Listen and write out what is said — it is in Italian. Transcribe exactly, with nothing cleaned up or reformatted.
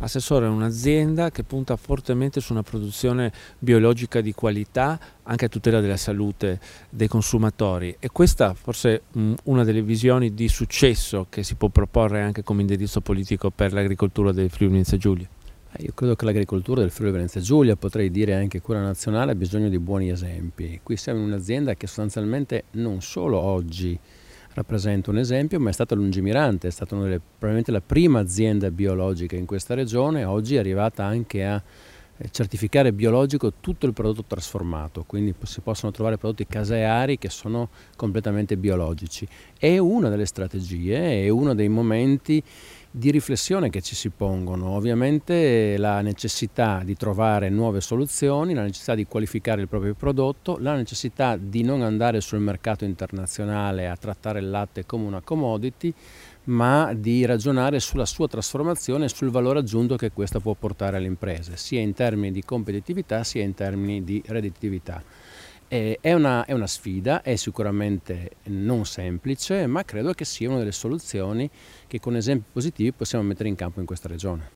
Assessore è un'azienda che punta fortemente su una produzione biologica di qualità, anche a tutela della salute dei consumatori, e questa forse è una delle visioni di successo che si può proporre anche come indirizzo politico per l'agricoltura del Friuli Venezia Giulia. Io credo che l'agricoltura del Friuli Venezia Giulia, potrei dire anche quella nazionale, ha bisogno di buoni esempi. Qui siamo in un'azienda che sostanzialmente non solo oggi rappresenta un esempio, ma è stata lungimirante, è stata una delle, probabilmente la prima azienda biologica in questa regione. Oggi è arrivata anche a certificare biologico tutto il prodotto trasformato, quindi si possono trovare prodotti caseari che sono completamente biologici. È una delle strategie, è uno dei momenti di riflessione che ci si pongono. Ovviamente la necessità di trovare nuove soluzioni, la necessità di qualificare il proprio prodotto, la necessità di non andare sul mercato internazionale a trattare il latte come una commodity, ma di ragionare sulla sua trasformazione e sul valore aggiunto che questa può portare alle imprese, sia in termini di competitività sia in termini di redditività. È una, è una sfida, è sicuramente non semplice, ma credo che sia una delle soluzioni che con esempi positivi possiamo mettere in campo in questa regione.